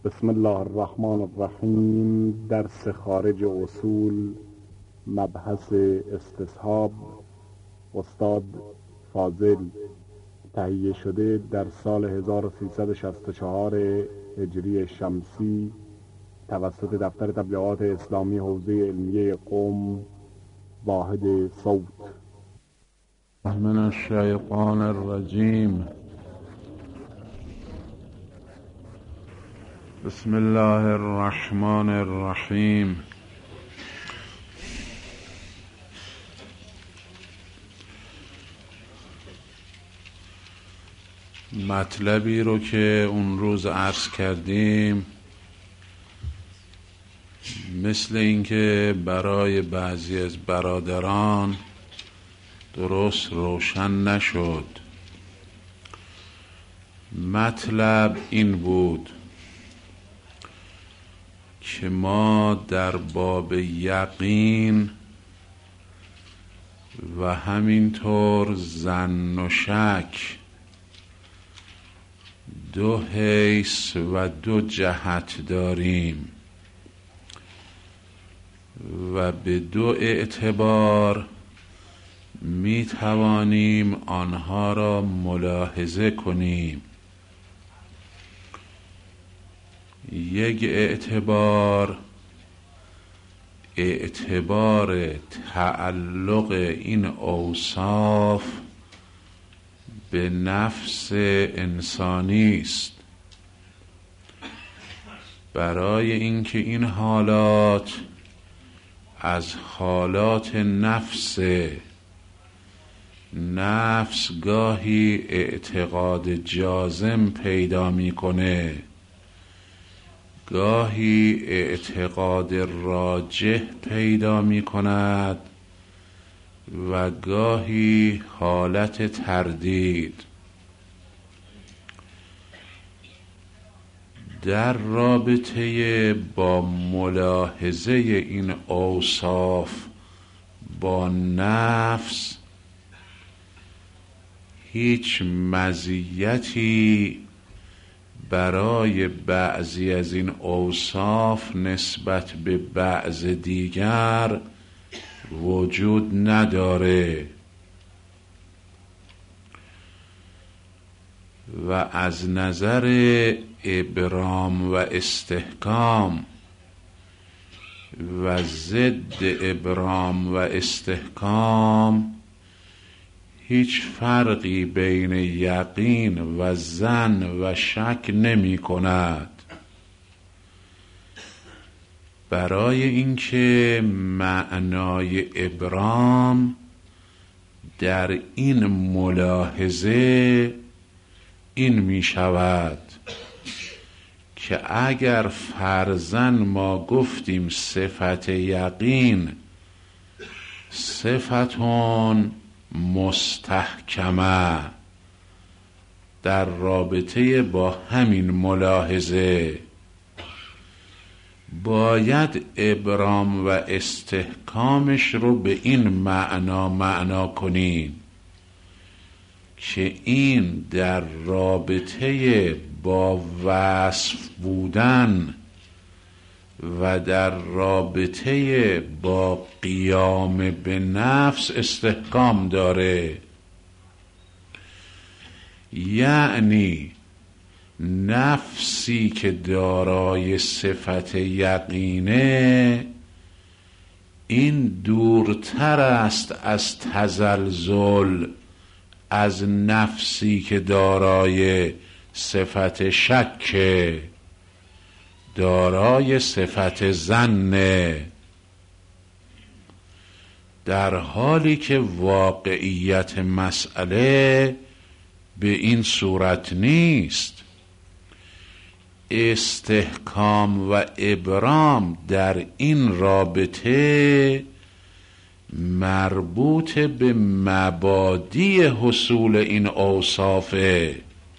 بسم الله الرحمن الرحیم. درس خارج اصول، مبحث استصحاب، استاد فاضل. تهیه شده در سال 1364 هجری شمسی توسط دفتر تبلیغات اسلامی حوزه علمیه قم، واحد صوت. من الشیطان الرجیم. بسم الله الرحمن الرحیم. مطلبی رو که اون روز عرض کردیم مثل اینکه برای بعضی از برادران درست روشن نشد. مطلب این بود که ما در باب یقین و همینطور ظن و شک دو حیث و دو جهت داریم و به دو اعتبار می توانیم آنها را ملاحظه کنیم. یک اعتبار تعلق این اوصاف به نفس انسانی است، برای اینکه این حالات از حالات نفس گاهی اعتقاد جازم پیدا میکنه، گاهی اعتقاد راجح پیدا می کند و گاهی حالت تردید. در رابطه با ملاحظه این اوصاف با نفس هیچ مزیتی برای بعضی از این اوصاف نسبت به بعض دیگر وجود نداره و از نظر ابرام و استحکام و ضد ابرام و استحکام هیچ فرقی بین یقین و ظن و شک نمی کند، برای اینکه معنای ابرام در این ملاحظه این می شود که اگر فرضاً ما گفتیم صفت یقین صفتون مستحکمه در رابطه با همین ملاحظه، باید ابرام و استحکامش رو به این معنا کنیم که این در رابطه با وصف بودن و در رابطه با قیام به نفس استحکام داره. یعنی نفسی که دارای صفت یقینه این دورتر است از تزلزل از نفسی که دارای صفت شک، دارای صفت ظن، در حالی که واقعیت مسئله به این صورت نیست. استحکام و ابرام در این رابطه مربوط به مبادی حصول این اوصافه.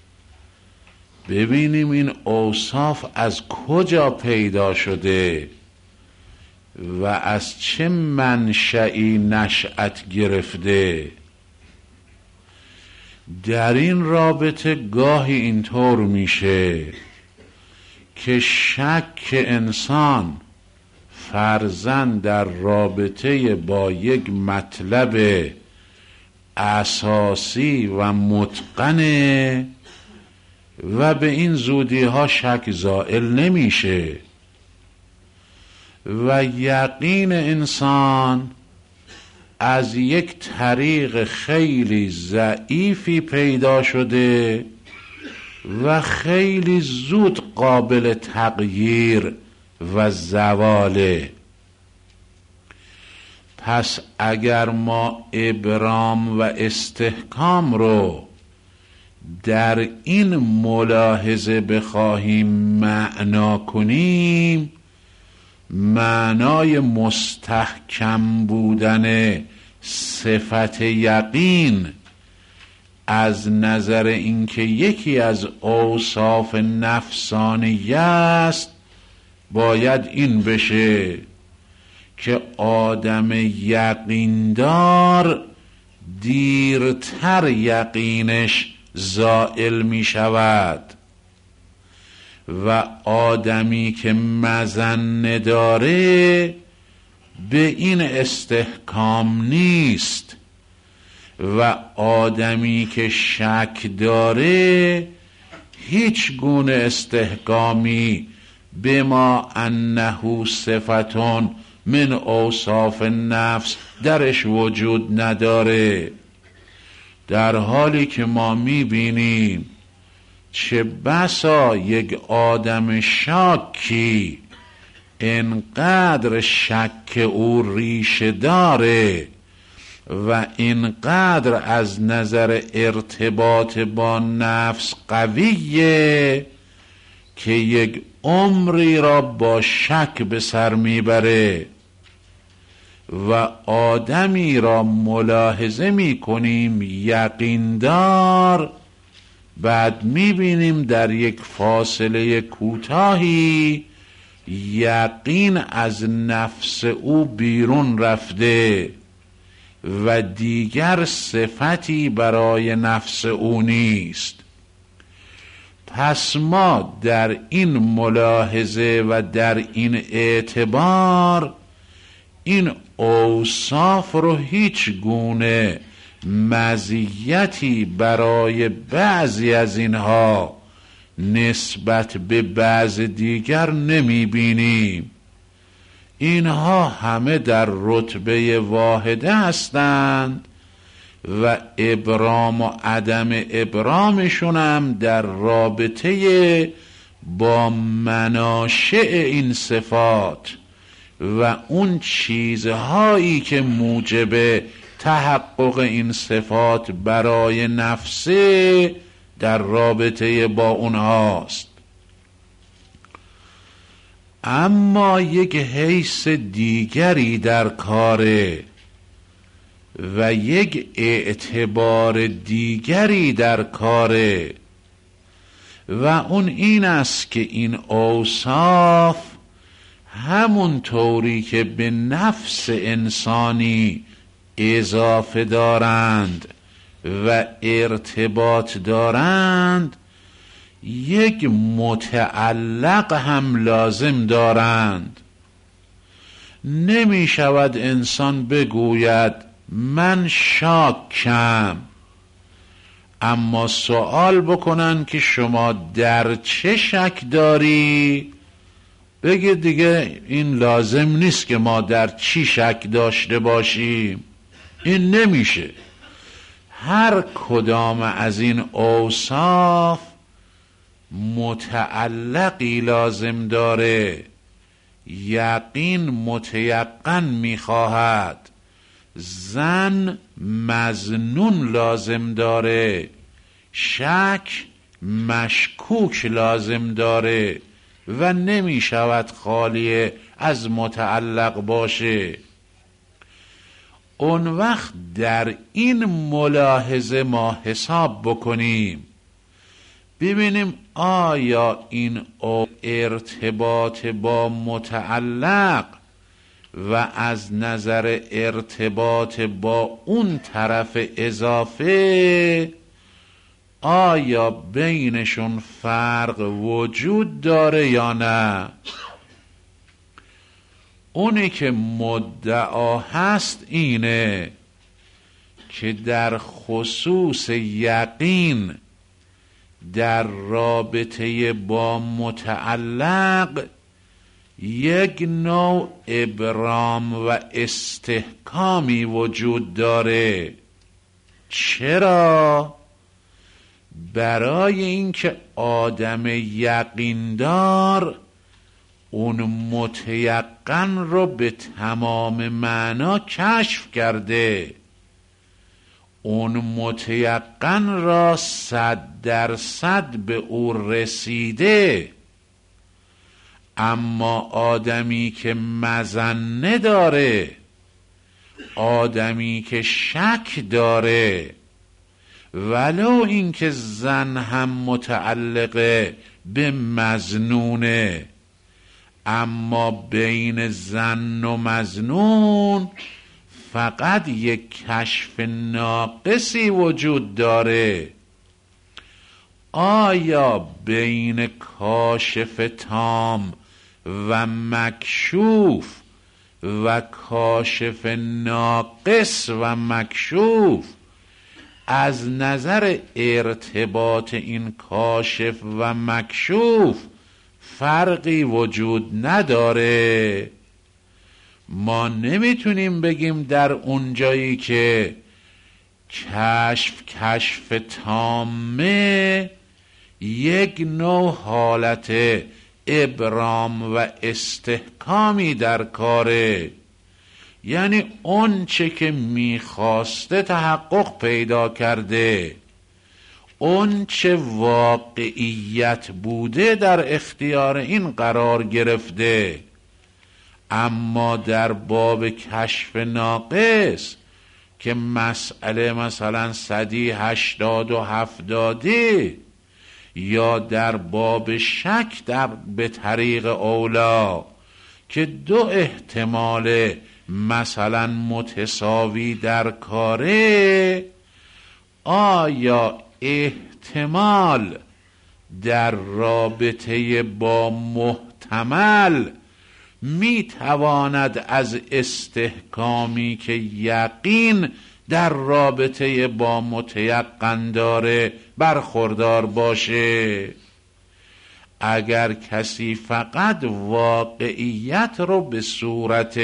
ببینیم این اوصاف از کجا پیدا شده و از چه منشئی نشأت گرفته. در این رابطه گاهی اینطور میشه که شک انسان فرضاً در رابطه با یک مطلب اساسی و متقنه و به این زودی ها شک زائل نمیشه و یقین انسان از یک طریق خیلی ضعیفی پیدا شده و خیلی زود قابل تغییر و زواله. پس اگر ما ابرام و استحکام رو در این ملاحظه بخواهیم معنا کنیم، معنای مستحکم بودن صفت یقین از نظر اینکه یکی از اوصاف نفسانی است باید این بشه که آدم یقیندار دیرتر یقینش زائل می شود و آدمی که مظنه داره به این استحکام نیست و آدمی که شک داره هیچ گونه استحکامی بما انه صفتون من اوصاف نفس درش وجود نداره. در حالی که ما میبینیم چه بسا یک آدم شاکی انقدر شک او ریشه داره و اینقدر از نظر ارتباط با نفس قویه که یک عمری را با شک به سر میبره و آدمی را ملاحظه میکنیم یقیندار، بعد میبینیم در یک فاصله کوتاهی یقین از نفس او بیرون رفته و دیگر صفتی برای نفس او نیست. پس ما در این ملاحظه و در این اعتبار این اوصاف رو هیچ گونه مزیتی برای بعضی از اینها نسبت به بعض دیگر نمی بینیم. اینها همه در رتبه واحده هستند و ابرام و عدم ابرامشون هم در رابطه با مناشأ این صفات و اون چیزهایی که موجب تحقق این صفات برای نفسه در رابطه با اونهاست. اما یک حیث دیگری در کاره و یک اعتبار دیگری در کاره و اون این است که این اوصاف همون طوری که به نفس انسانی اضافه دارند و ارتباط دارند یک متعلق هم لازم دارند. نمی شود انسان بگوید من شاکم، اما سوال بکنن که شما در چه شک داری، بگه دیگه این لازم نیست که ما در چی شک داشته باشیم. این نمیشه. هر کدام از این اوصاف متعلقی لازم داره. یقین متیقن میخواهد، ظن مظنون لازم داره، شک مشکوک لازم داره و نمی شود خالی از متعلق باشه. اون وقت در این ملاحظه ما حساب بکنیم ببینیم آیا این ارتباط با متعلق و از نظر ارتباط با اون طرف اضافه آیا بینشون فرق وجود داره یا نه؟ اونی که مدعا هست اینه که در خصوص یقین در رابطه با متعلق یک نوع ابرام و استحکامی وجود داره. چرا؟ برای اینکه آدم یقیندار اون متیقن رو به تمام معنا کشف کرده، اون متیقن را 100% به او رسیده. اما آدمی که مظنه داره، آدمی که شک داره، ولو اینکه ظن هم متعلقه به مظنونه، اما بین ظن و مظنون فقط یک کشف ناقصی وجود داره. آیا بین کاشف تام و مکشوف و کاشف ناقص و مکشوف از نظر ارتباط این کاشف و مکشوف فرقی وجود نداره؟ ما نمیتونیم بگیم در اون جایی که کشف تامه یک نوع حالت ابرام و استحکامی در کاره، یعنی اون چه که میخواسته تحقق پیدا کرده، اون چه واقعیت بوده در اختیار این قرار گرفته. اما در باب کشف ناقص که مسئله مثلا 180 و 70 یا در باب شک به طریق اولا که 2 احتمال مثلا متساوی در کاره، آیا احتمال در رابطه با محتمل می تواند از استحکامی که یقین در رابطه با متیقن داره برخوردار باشه؟ اگر کسی فقط واقعیت رو به صورت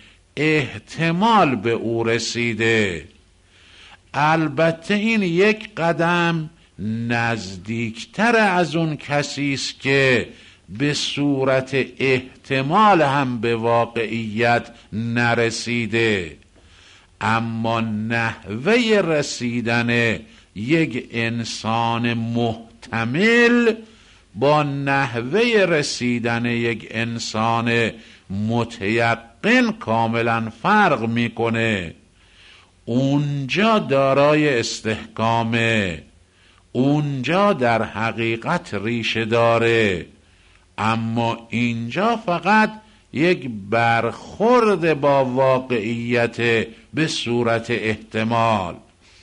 احتمال به او رسیده، البته این یک قدم نزدیکتر از اون کسی است که به صورت احتمال هم به واقعیت نرسیده. اما نحوه رسیدن یک انسان محتمل با نحوه رسیدن یک انسان متیقن کاملا فرق میکنه. اونجا دارای استحکامه، اونجا در حقیقت ریشه داره، اما اینجا فقط یک برخورد با واقعیت به صورت احتمال.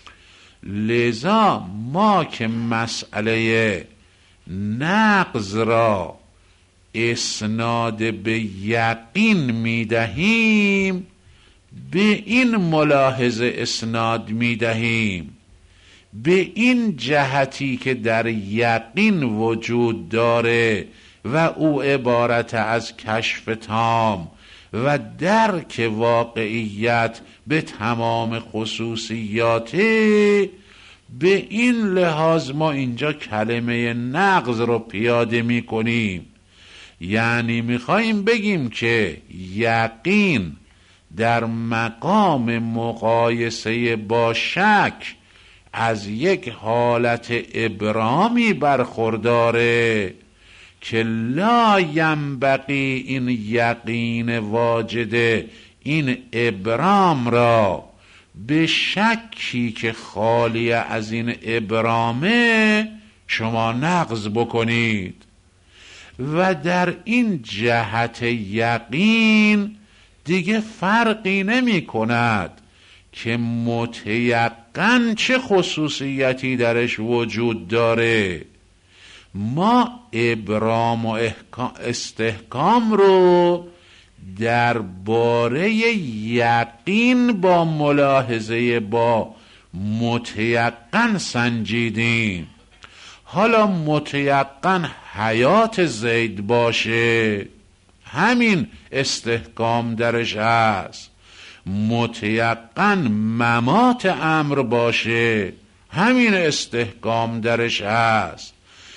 لذا ما که مسئله نقض را اسناد به یقین میدهیم، به این ملاحظه اسناد میدهیم، به این جهتی که در یقین وجود داره و او عبارت از کشف تام و درک واقعیت به تمام خصوصیاته. به این لحاظ ما اینجا کلمه نقض رو پیاده می کنیم، یعنی می خواهیم بگیم که یقین در مقام مقایسه با شک از یک حالت ابرامی برخورداره که لا ینبغی این یقین واجد این ابرام را به شکی که خالی از این ابرامه شما نقض بکنید. و در این جهت یقین دیگه فرقی نمی کند که متیقن چه خصوصیتی درش وجود داره. ما ابرام و استحکام رو درباره یقین با ملاحظه با متیقن سنجیدیم. حالا متیقن حیات زید باشه، همین استحکام درش هست. متیقن ممات امر باشه، همین استحکام درش هست.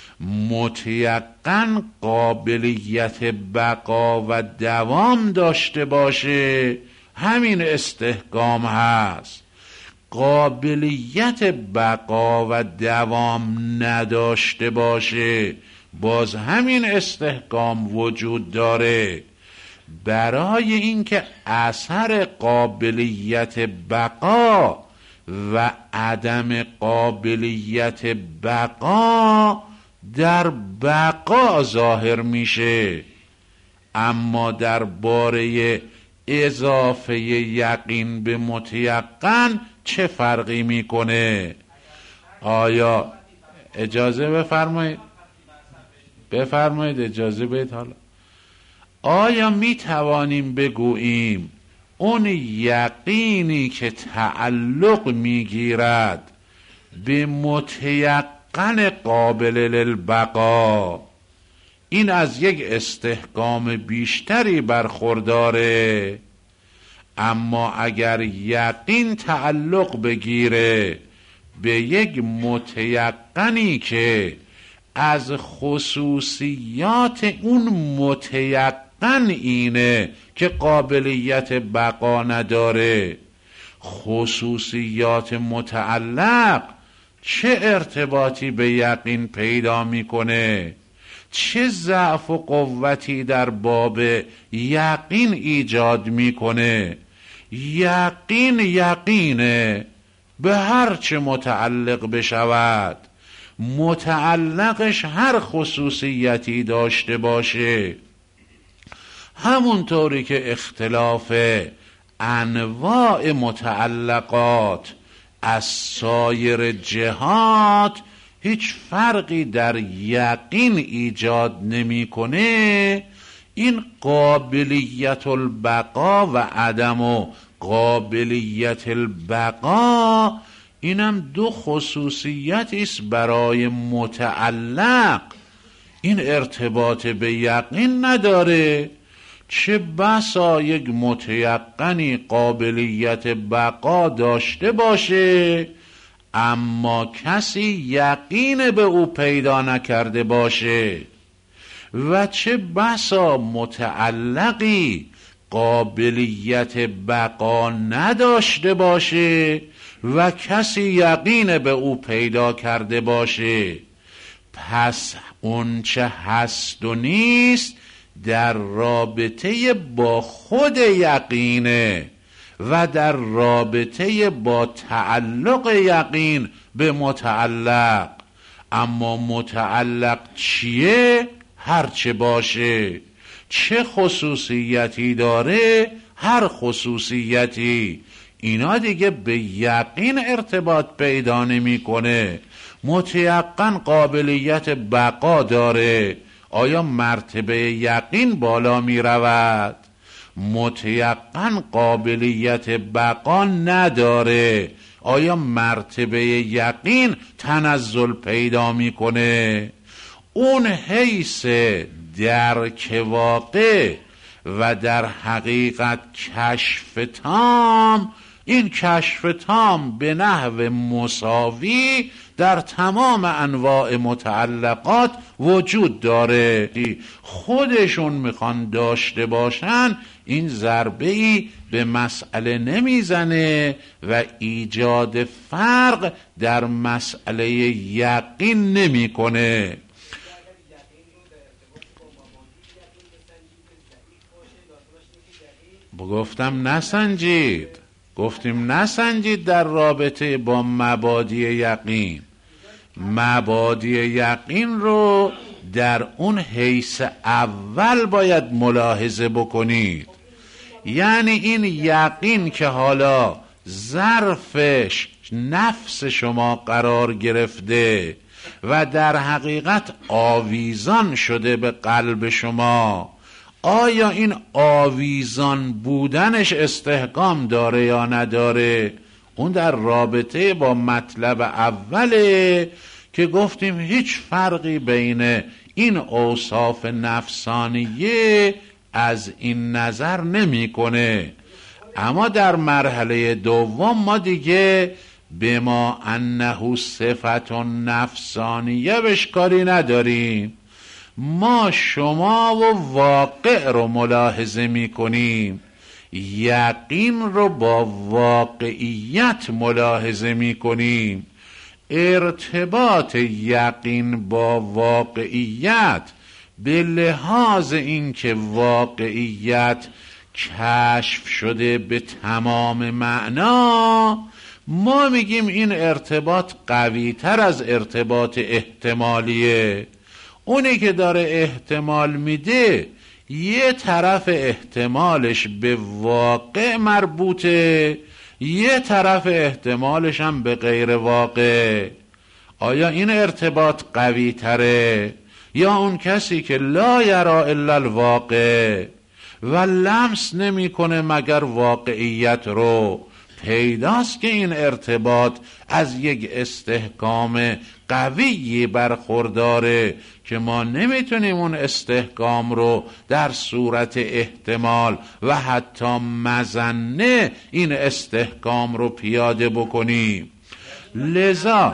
متیقن قابلیت بقا و دوام داشته باشه، همین استحکام هست. قابلیت بقا و دوام نداشته باشه، باز همین استحکام وجود داره. برای اینکه اثر قابلیت بقا و عدم قابلیت بقا در بقا ظاهر میشه، اما درباره اضافه یقین به متیقن چه فرقی میکنه؟ آیا اجازه بفرمایید اجازه بدید. حالا آیا میتوانیم بگوییم اون یقینی که تعلق میگیرد به متیقن قابل للبقا، این از یک استحکام بیشتری برخورداره؟ اما اگر یقین تعلق بگیره به یک متیقنی که از خصوصیات اون متیقن اینه که قابلیت بقا نداره، خصوصیات متعلق چه ارتباطی به یقین پیدا میکنه؟ چه ضعف و قوتی در باب یقین ایجاد میکنه؟ یقین یقینه، به هر چه متعلق بشود، متعلقش هر خصوصیتی داشته باشه. همونطوری که اختلاف انواع متعلقات از سایر جهات هیچ فرقی در یقین ایجاد نمیکنه، این قابلیت البقا و عدم و قابلیت البقا اینم دو خصوصیتی است برای متعلق، این ارتباط به یقین نداره. چه بسا یک متیقنی قابلیت بقا داشته باشه اما کسی یقین به او پیدا نکرده باشه، و چه بسا متعلقی قابلیت بقا نداشته باشه و کسی یقین به او پیدا کرده باشه. پس اون چه هست و نیست در رابطه با خود یقینه و در رابطه با تعلق یقین به متعلق. اما متعلق چیه؟ هرچه باشه. چه خصوصیتی داره؟ هر خصوصیتی. اینا دیگه به یقین ارتباط پیدا نمی‌کنه. متیقن قابلیت بقا داره، آیا مرتبه یقین بالا می رود؟ متیقن قابلیت بقا نداره، آیا مرتبه یقین تنزل پیدا می کنه؟ اون حیث درک واقع و در حقیقت کشف تام، این کشف تام به نحو مساوی در تمام انواع متعلقات وجود داره. خودشون میخوان داشته باشن، این ضربه‌ای به مسئله نمیزنه و ایجاد فرق در مسئله یقین نمیکنه. گفتم نسنجید، گفتیم نسنجید در رابطه با مبادی یقین. مبادی یقین رو در اون حیث اول باید ملاحظه بکنید. یعنی این یقین که حالا ظرفش نفس شما قرار گرفته و در حقیقت آویزان شده به قلب شما، آیا این آویزان بودنش استحکام داره یا نداره؟ اون در رابطه با مطلب اوله که گفتیم هیچ فرقی بین این اوصاف نفسانیه از این نظر نمیکنه. اما در مرحله دوم ما دیگه بما انه صفت نفسانیه بهش کاری نداریم. ما شما و واقع رو ملاحظه میکنیم، یقین رو با واقعیت ملاحظه میکنیم. ارتباط یقین با واقعیت به لحاظ اینکه واقعیت کشف شده به تمام معنا، ما میگیم این ارتباط قوی تر از ارتباط احتمالیه. اونی که داره احتمال میده یه طرف احتمالش به واقع مربوطه، یه طرف احتمالش هم به غیر واقع. آیا این ارتباط قوی تره یا اون کسی که لا یرا الا الواقع و لمس نمیکنه مگر واقعیت رو؟ پیداست که این ارتباط از یک استحکام قوی برخورداره که ما نمیتونیم اون استحکام رو در صورت احتمال و حتی مظنه این استحکام رو پیاده بکنیم. لذا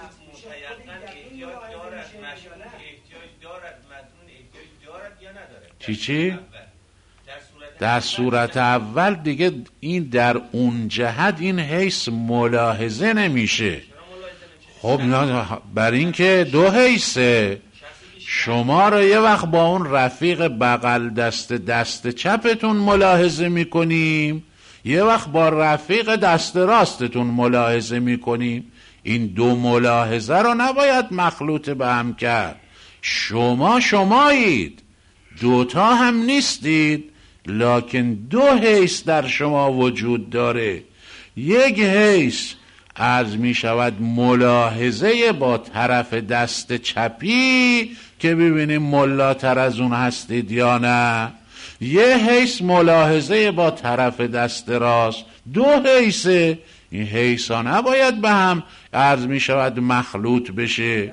چی؟ در صورت اول دیگه این در اون جهت این حیث ملاحظه نمیشه. خب بر این که دو حیثه، شما رو یه وقت با اون رفیق بغل دست چپتون ملاحظه میکنیم، یه وقت با رفیق دست راستتون ملاحظه میکنیم. این دو ملاحظه رو نباید مخلوط به هم کرد. شما شمایید، دوتا هم نیستید، لکن دو حیث در شما وجود داره. یک حیث عرض می شود ملاحظه با طرف دست چپی که ببینیم ملاتر از اون هستید یا نه، یه حیث ملاحظه با طرف دست راست. دو حیثه، این حیثا نباید به هم عرض می شود مخلوط بشه.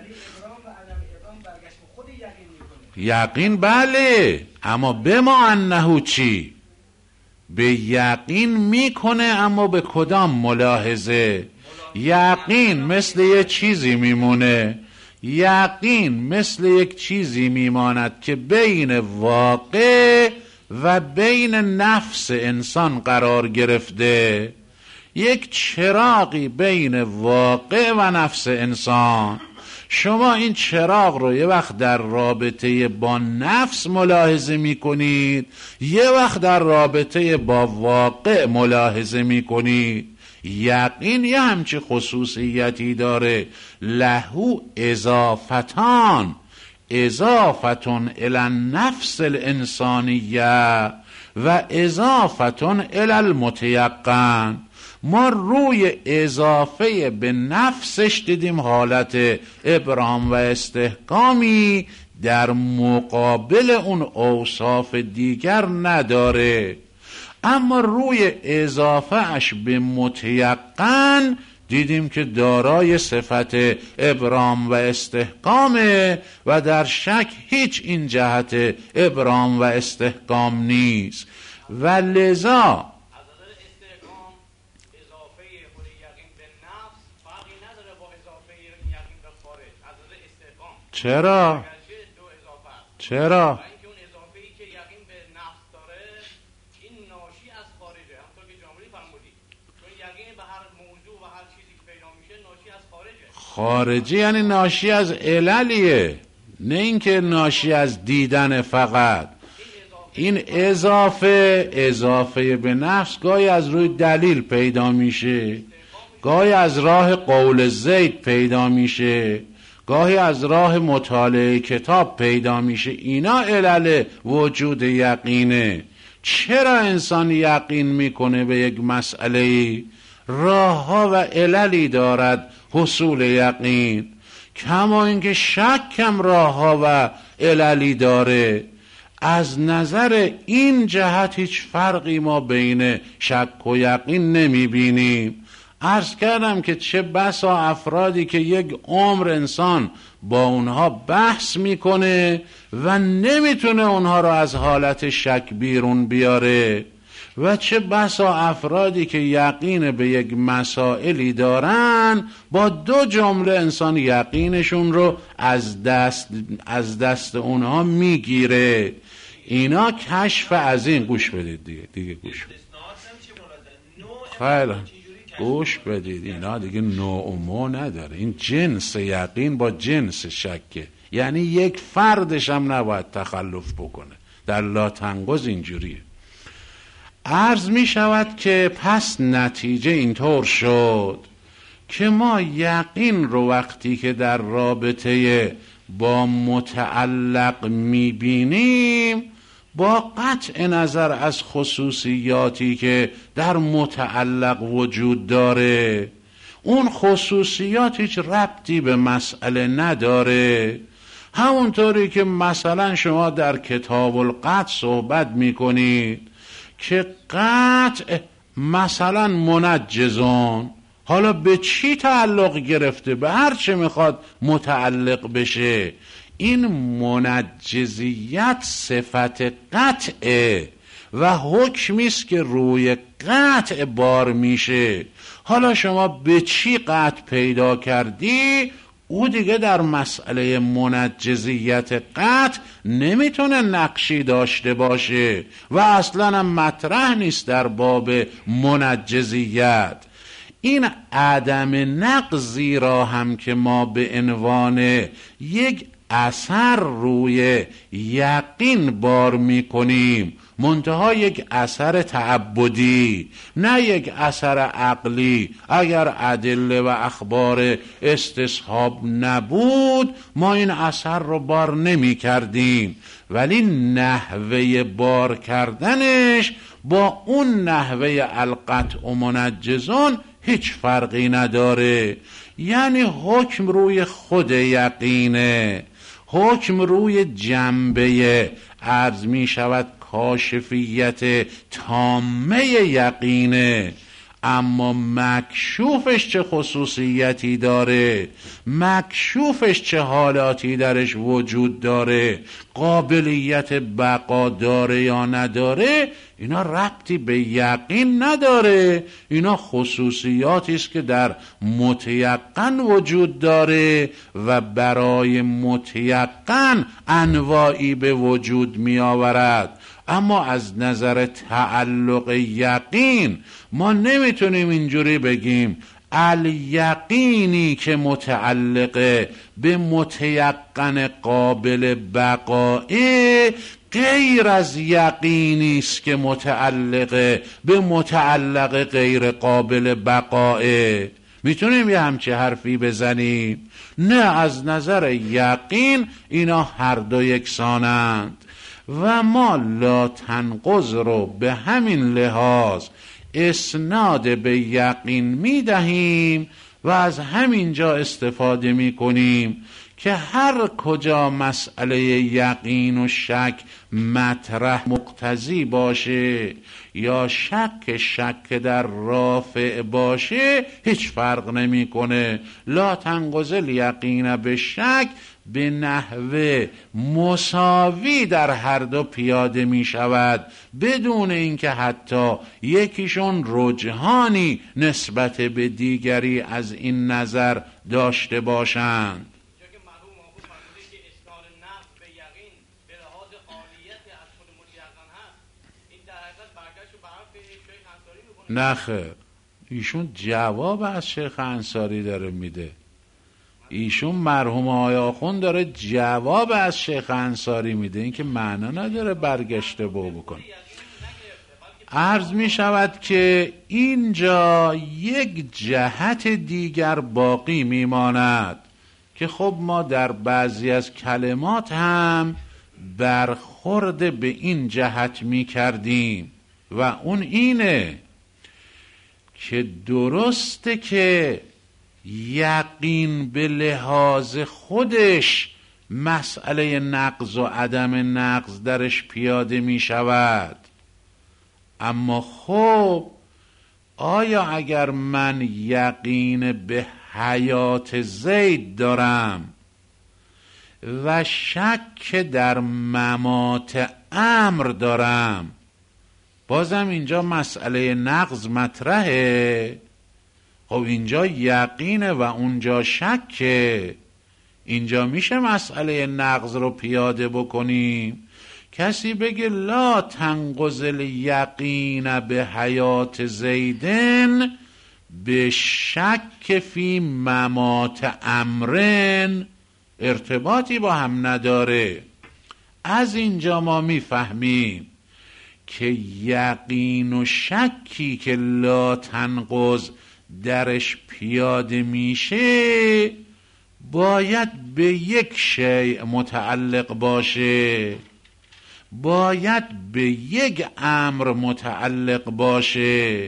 یقین بله، اما بما انه چی؟ به یقین میکنه، اما به کدام ملاحظه؟ یقین مثل یک چیزی میمونه، یقین مثل یک چیزی میماند که بین واقع و بین نفس انسان قرار گرفته، یک چراغی بین واقع و نفس انسان. شما این چراغ رو یه وقت در رابطه با نفس ملاحظه میکنید، یه وقت در رابطه با واقع ملاحظه میکنید. یقین یه همچی خصوصیتی داره، لهو اضافتان، اضافتون الی النفس الانسانیه و اضافتون الی المتیقن. ما روی اضافه به نفسش دیدیم حالت ابرام و استحکامی در مقابل اون اوصاف دیگر نداره، اما روی اضافه اش به متیقن دیدیم که دارای صفت ابرام و استحکامه و در شک هیچ این جهت ابرام و استحکام نیست. و لذا چرا؟ چرا؟ خارجی یعنی ناشی از عللیه، نه اینکه ناشی از دیدن فقط. این اضافه به نفس گاهی از روی دلیل پیدا میشه، گاهی از راه قول زید پیدا میشه، گاهی از راه مطالعه کتاب پیدا میشه. اینا علل وجود یقینه. چرا انسان یقین میکنه به یک مسئله راه ها و عللی دارد حصول یقین، کما اینکه شک هم راه ها و عللی داره. از نظر این جهت هیچ فرقی ما بین شک و یقین نمی بینیم. عرض کردم که چه بسا افرادی که یک عمر انسان با اونها بحث میکنه و نمیتونه اونها رو از حالت شک بیرون بیاره، و چه بسا افرادی که یقین به یک مسائلی دارن با 2 جمله انسان یقینشون رو از دست اونها میگیره. اینا کشف از این. گوش بدید دیگه گوش بدید. خیلی گوش بدید، اینا دیگه نوع و مو نداره. این جنس یقین با جنس شکه، یعنی یک فردش هم نباید تخلف بکنه. در لا تنقض اینجوریه. عرض می شود که پس نتیجه اینطور شد که ما یقین رو وقتی که در رابطه با متعلق می بینیم، با قطع نظر از خصوصیاتی که در متعلق وجود داره، اون خصوصیات هیچ ربطی به مسئله نداره. همونطوری که مثلا شما در کتاب القطع صحبت میکنید که قطع مثلا منجزون، حالا به چی تعلق گرفته؟ به هر چه میخواد متعلق بشه. این منجزیت صفت قطعه و حکمی است که روی قطع بار میشه. حالا شما به چی قطع پیدا کردی؟ او دیگه در مسئله منجزیت قطع نمیتونه نقشی داشته باشه و اصلا هم مطرح نیست در باب منجزیت. این عدم نقضی را هم که ما به عنوان یک اثر روی یقین بار میکنیم، منتها یک اثر تعبدی، نه یک اثر عقلی. اگر ادله و اخبار استصحاب نبود ما این اثر رو بار نمی کردیم، ولی نحوه بار کردنش با اون نحوه القطع و منجزون هیچ فرقی نداره. یعنی حکم روی خود یقینه، حکم روی جنبه عرض می شود کاشفیت تامه یقینه. اما مکشوفش چه خصوصیتی داره، مکشوفش چه حالاتی درش وجود داره، قابلیت بقا داره یا نداره، اینا ربطی به یقین نداره. اینا خصوصیاتی است که در متیقن وجود داره و برای متیقن انواعی به وجود می آورد. اما از نظر تعلق یقین ما نمیتونیم اینجوری بگیم الیقینی که متعلق به متیقن قابل بقائه غیر از یقینی است که متعلق به متعلق غیر قابل بقائه. میتونیم یه همچه حرفی بزنیم؟ نه، از نظر یقین اینا هر دو یکسانند و ما لا تنقض رو به همین لحاظ اسناد به یقین میدهیم و از همین جا استفاده میکنیم که هر کجا مسئله یقین و شک مطرح مقتضی باشه یا شک در رافع باشه هیچ فرق نمیکنه. لا تنقض الیقین به شک به نحوه مساوی در هر دو پیاده می شود بدون اینکه حتی یکیشون رجحانی نسبت به دیگری از این نظر داشته باشند. نه خیر، ایشون جواب از شیخ انصاری داره میده. ایشون مرحوم آقای آخوند داره جواب از شیخ انصاری میده. این که معنا نداره برگشته بکنه. عرض می شود که اینجا یک جهت دیگر باقی میماند که خب ما در بعضی از کلمات هم برخورد به این جهت می کردیم و اون اینه که درسته که یقین به لحاظ خودش مسئله نقض و عدم نقض درش پیاده می شود، اما خب آیا اگر من یقین به حیات زید دارم و شک در ممات عمرو دارم، بازم اینجا مسئله نقض مطرحه؟ خب اینجا یقینه و اونجا شکه، اینجا میشه مسئله نقض رو پیاده بکنیم؟ کسی بگه لا تنقض الیقین به حیات زیدن به شک فی ممات امرن ارتباطی با هم نداره. از اینجا ما میفهمیم که یقین و شکی که لا تنقض درش پیاده میشه باید به یک شیء متعلق باشه، باید به یک امر متعلق باشه.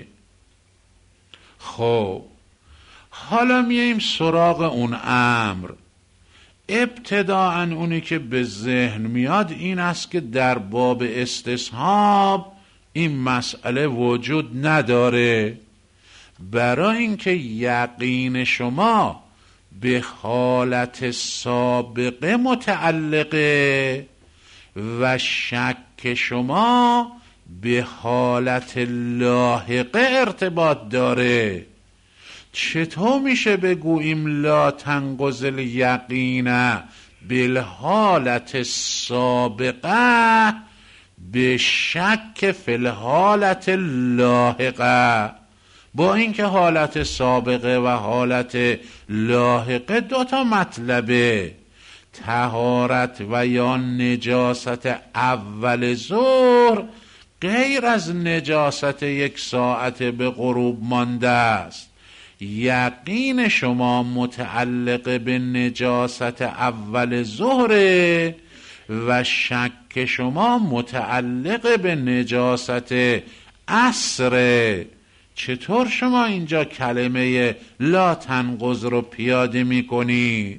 خب حالا میایم سراغ اون امر. ابتداءً اونی که به ذهن میاد این است که در باب استصحاب این مسئله وجود نداره، برای اینکه یقین شما به حالت سابقه متعلقه و شک شما به حالت لاحقه ارتباط داره. چطور میشه بگوییم لا تنقض الیقین بالحالت سابقه به شک فی الحالت لاحقه، با اینکه حالت سابقه و حالت لاحقه دوتا مطلبه، طهارت و یا نجاست اول ظهر غیر از نجاست 1 ساعت به غروب مانده است. یقین شما متعلق به نجاست اول ظهر و شک شما متعلق به نجاست عصر. چطور شما اینجا کلمه لا تنقض رو پیاده می کنید؟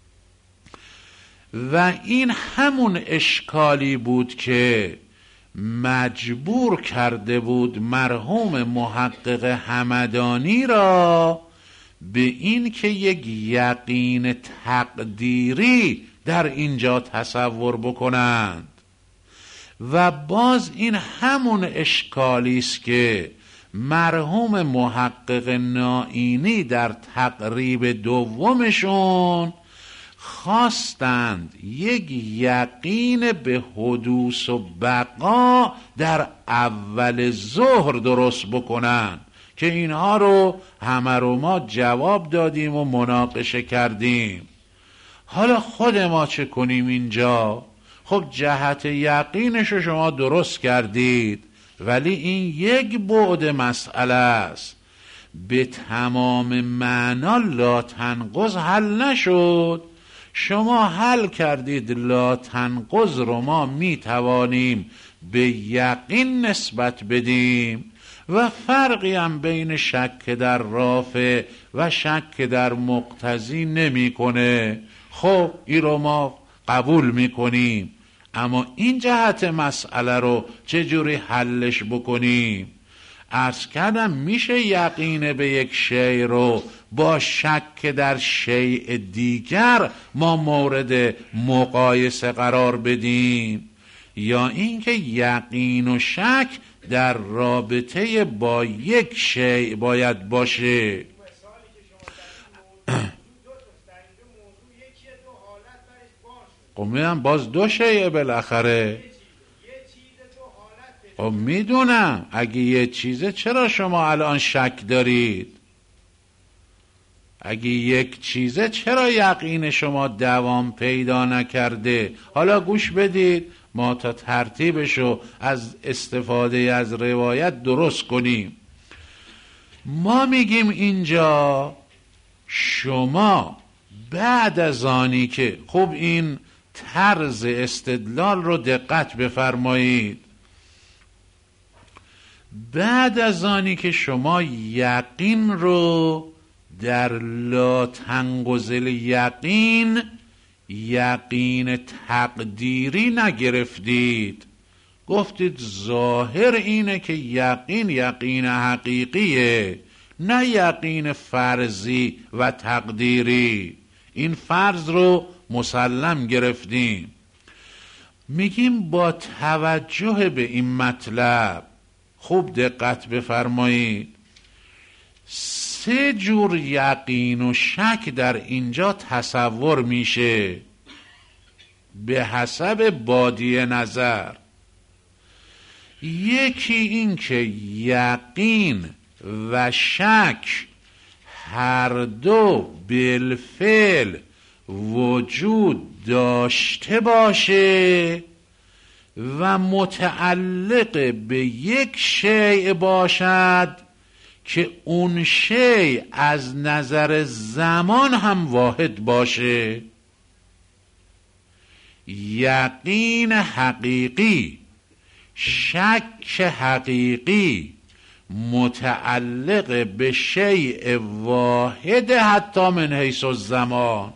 و این همون اشکالی بود که مجبور کرده بود مرحوم محقق همدانی را به این که یک یقین تقدیری در اینجا تصور بکنند. و باز این همون اشکالی است که مرحوم محقق نائینی در تقریب دومشون خواستند یک یقین به حدوث و بقا در اول ظهر درست بکنن که اینها رو همه رو ما جواب دادیم و مناقشه کردیم. حالا خود ما چه کنیم اینجا؟ خب جهت یقینش رو شما درست کردید، ولی این یک بعد مسئله است، به تمام معنا لا تنقض حل نشد. شما حل کردید لا تنقض رو ما می توانیم به یقین نسبت بدیم و فرقی هم بین شک در رافع و شک در مقتضی نمی کنه. خب این رو ما قبول می کنیم، اما این جهت مسئله رو چجوری حلش بکنیم؟ عرض کردم میشه یقین به یک شیء رو با شک در شیء دیگر ما مورد مقایسه قرار بدیم، یا اینکه یقین و شک در رابطه با یک شیء باید باشه؟ خب میدونم باز دو شیء بالاخره. خب میدونم اگه یه چیزه چرا شما الان شک دارید؟ اگه یک چیزه چرا یقین شما دوام پیدا نکرده؟ حالا گوش بدید ما تا ترتیبشو از استفاده از روایت درست کنیم. ما میگیم اینجا شما بعد از آنی که خب این طرز استدلال رو دقت بفرمایید، بعد از آنی که شما یقین رو در لا تنگزل یقین، یقین تقدیری نگرفتید، گفتید ظاهر اینه که یقین حقیقیه، نه یقین فرضی و تقدیری. این فرض رو مسلم گرفتیم. میگیم با توجه به این مطلب خوب دقت بفرمایید، 3 جور یقین و شک در اینجا تصور میشه به حسب بادیه نظر. یکی این که یقین و شک هر دو بالفعل وجود داشته باشه و متعلق به یک شیء باشد که اون شیء از نظر زمان هم واحد باشه. یقین حقیقی، شک حقیقی متعلق به شیء واحد حتی من حیث الزمان.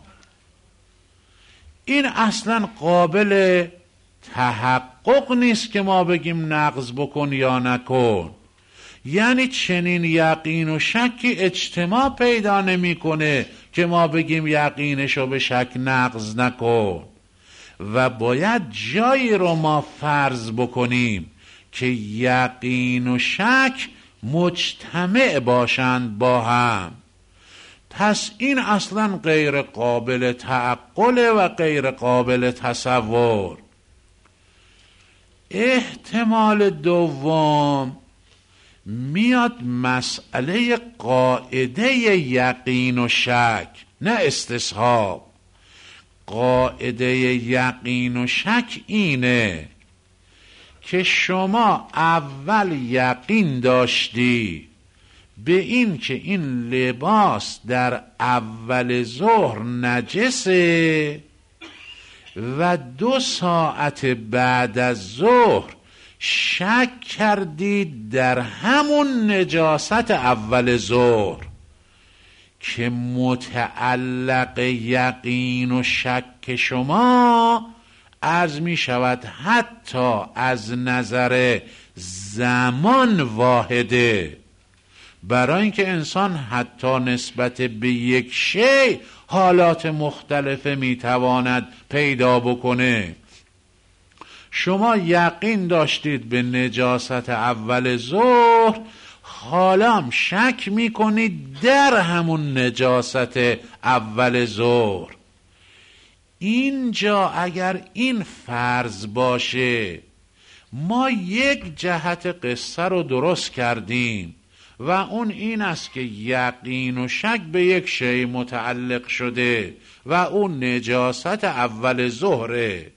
این اصلا قابل تحقق نیست که ما بگیم نقض بکن یا نکن. یعنی چنین یقین و شکی اجتماع پیدا نمیکنه که ما بگیم یقینشو به شک نقض نکن. و باید جایی رو ما فرض بکنیم که یقین و شک مجتمع باشند با هم. پس این اصلا غیر قابل تعقل و غیر قابل تصور. احتمال دوم میاد مسئله قاعده یقین و شک، نه استصحاب. قاعده یقین و شک اینه که شما اول یقین داشتی به این که این لباس در اول ظهر نجسه و 2 ساعت بعد از ظهر شک کردید در همون نجاست اول ظهر، که متعلق یقین و شک شما عرض می شود حتی از نظر زمان واحده. برای اینکه انسان حتی نسبت به یک شی حالات مختلفه می تواند پیدا بکنه. شما یقین داشتید به نجاست اول ظهر، حالا هم شک میکنید در همون نجاست اول ظهر. اینجا اگر این فرض باشه ما یک جهت قصه رو درست کردیم و اون این است که یقین و شک به یک شی متعلق شده و اون نجاست اول ظهره.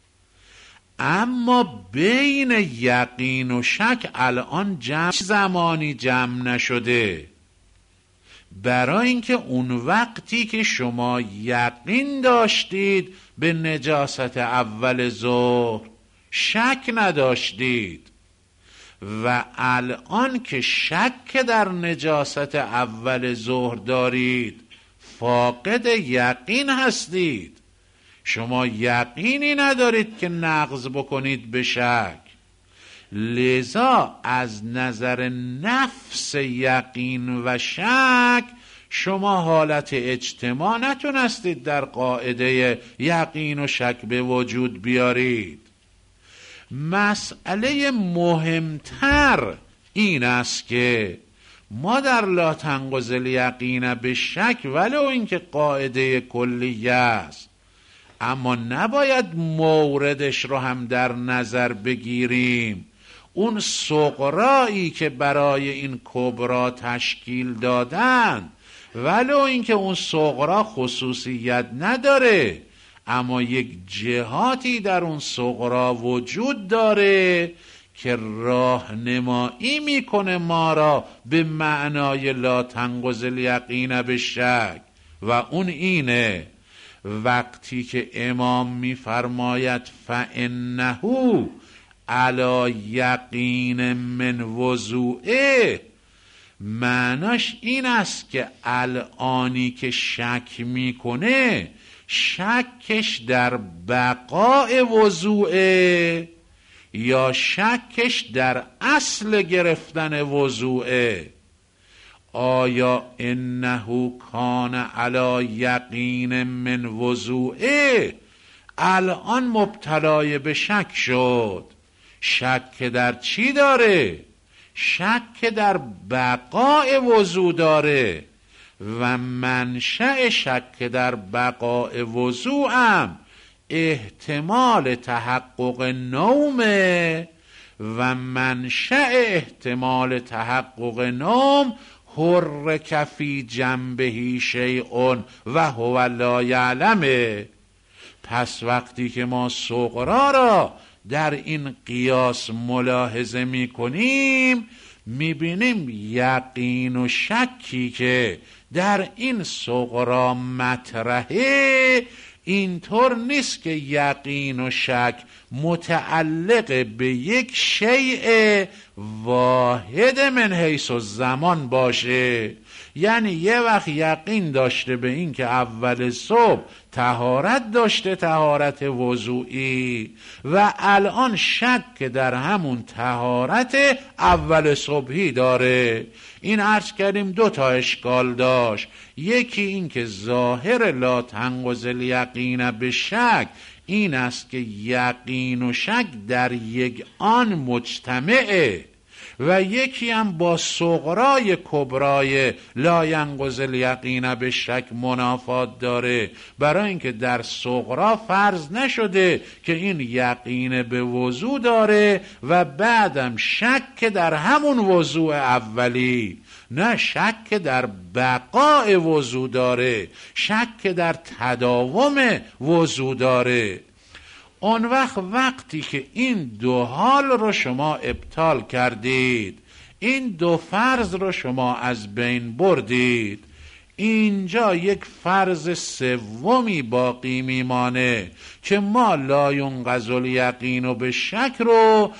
اما بین یقین و شک الان زمانی جمع نشده، برای اینکه اون وقتی که شما یقین داشتید به نجاست اول ظهر شک نداشتید و الان که شک در نجاست اول ظهر دارید فاقد یقین هستید. شما یقینی ندارید که نقض بکنید به شک، لذا از نظر نفس یقین و شک شما حالت اجتماع نتونستید در قاعده یقین و شک به وجود بیارید. مسئله مهمتر این است که ما در لا تنقض الیقین به شک ولو اینکه قاعده کلیه است، اما نباید موردش رو هم در نظر بگیریم. اون صغرایی که برای این کبرا تشکیل دادن ولو اینکه اون صغرا خصوصیت نداره، اما یک جهاتی در اون صغرا وجود داره که راهنمایی میکنه ما را به معنای لا تنقض الیقین به شک، و اون اینه وقتی که امام میفرماید فانه علی یقین من وضوعه، معناش این است که الانی که شک میکنه شکش در بقاء وضوعه یا شکش در اصل گرفتن وضوعه. آیا انه کان علی یقین من وضوعه، الان مبتلای به شک شد. شک در چی داره؟ شک در بقاء وضو داره و منشأ شک در بقاء وضو هم احتمال تحقق نومه و منشأ احتمال تحقق نوم حرک فی جنبه شیء و هو لا یعلمه. پس وقتی که ما صغرا را در این قیاس ملاحظه می کنیم، می بینیم یقین و شکی که در این صغرا مطرحه اینطور نیست که یقین و شک متعلق به یک شیء واحد من حیث الزمان باشه. یعنی یه وقت یقین داشته به این که اول صبح طهارت داشته، طهارت وضوئی، و الان شک در همون طهارت اول صبحی داره. این عرض کردیم دو تا اشکال داشت. یکی این که ظاهر لا تنقض الیقین به شک این است که یقین و شک در یک آن مجتمعه، و یکی هم با صغرای کبرای لا ینقض الیقین به شک منافات داره، برای اینکه در صغرا فرض نشده که این یقین به وضو داره و بعدم شک در همون وضوع اولی، نه شک در بقاء وضو داره، شک در تداوم وضو داره. اون وقتی که این دو حال رو شما ابطال کردید، این دو فرض رو شما از بین بردید، اینجا یک فرض سومی باقی میمانه که ما لا ینقض الیقین و به شک رو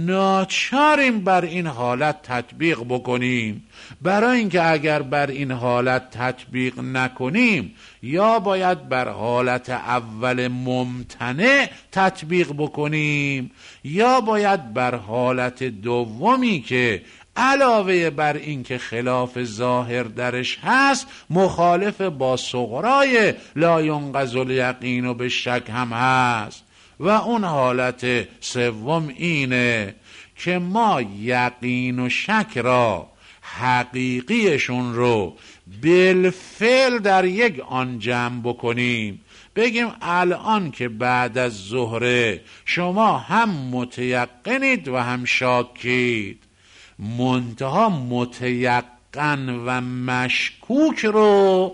ناچاریم بر این حالت تطبیق بکنیم. برای اینکه اگر بر این حالت تطبیق نکنیم یا باید بر حالت اول ممتنع تطبیق بکنیم یا باید بر حالت دومی که علاوه بر این که خلاف ظاهر درش هست مخالف با صغرای لا ینقض الیقین و به شک هم هست. و اون حالت سوم اینه که ما یقین و شک را حقیقیشون رو بالفعل در یک آن جمع بکنیم. بگیم الان که بعد از ظهر شما هم متیقنید و هم شاکید، منتها متیقن و مشکوک رو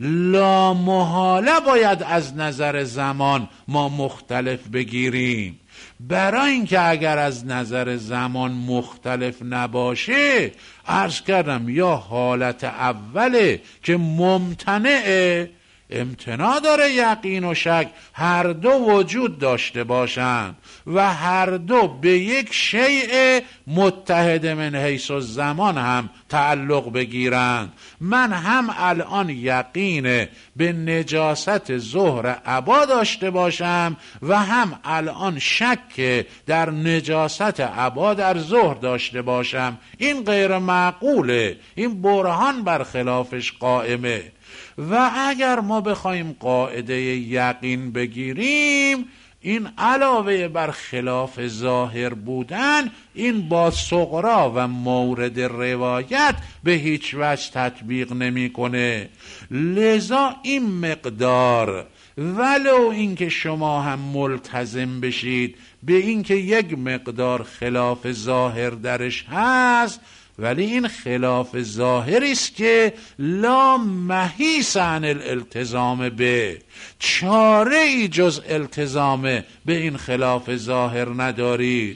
لامحاله باید از نظر زمان ما مختلف بگیریم. برای اینکه اگر از نظر زمان مختلف نباشه، عرض کردم یا حالت اوله که ممتنعه، امتناع داره یقین و شک هر دو وجود داشته باشند و هر دو به یک شیء متحد من حیث الزمان هم تعلق بگیرند. من هم الان یقین به نجاست ظهر عبا داشته باشم و هم الان شک در نجاست عبا در ظهر داشته باشم. این غیر معقوله، این برهان بر خلافش قائمه. و اگر ما بخوایم قاعده یقین بگیریم، این علاوه بر خلاف ظاهر بودن، این با صغرا و مورد روایت به هیچ وجه تطبیق نمیکنه. لذا این مقدار ولو اینکه شما هم ملتزم بشید به اینکه یک مقدار خلاف ظاهر درش هست، ولی این خلاف ظاهری است که لا محیص عن الالتزام به، چاره ای جز التزام به این خلاف ظاهر ندارید.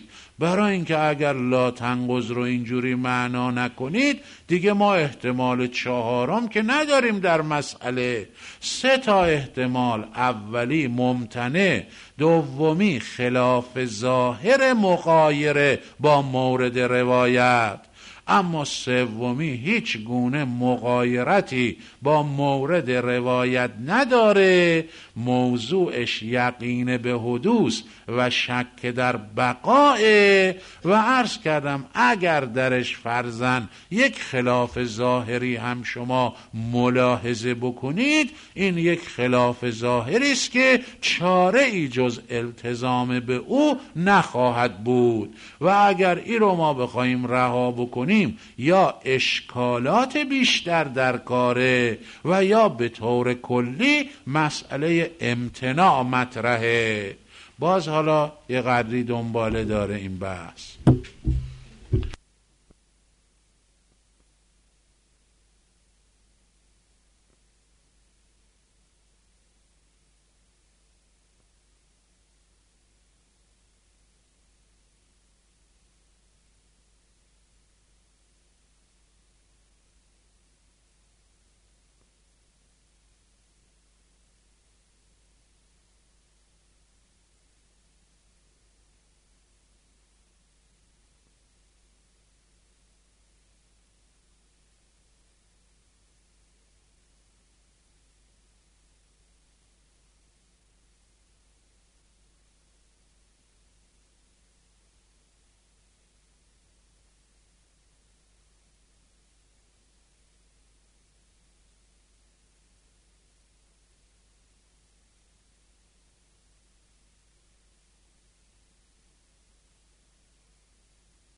برای اینکه اگر لا تنقض رو اینجوری معنا نکنید دیگه ما احتمال چهارم که نداریم در مسئله. 3 تا احتمال: اولی ممتنع، دومی خلاف ظاهر مغایره با مورد روایت، اما سومی هیچ گونه مغایرتی با مورد روایت نداره، موضوعش یقین به حدوث و شک در بقائه. و عرض کردم اگر درش فرضاً یک خلاف ظاهری هم شما ملاحظه بکنید، این یک خلاف ظاهری است که چاره ای جز التزام به او نخواهد بود. و اگر این رو ما بخوایم رها بکنیم، یا اشکالات بیشتر در کاره و یا به طور کلی مسئله امتناع مطرحه. باز حالا یه قدری دنباله داره این بحث.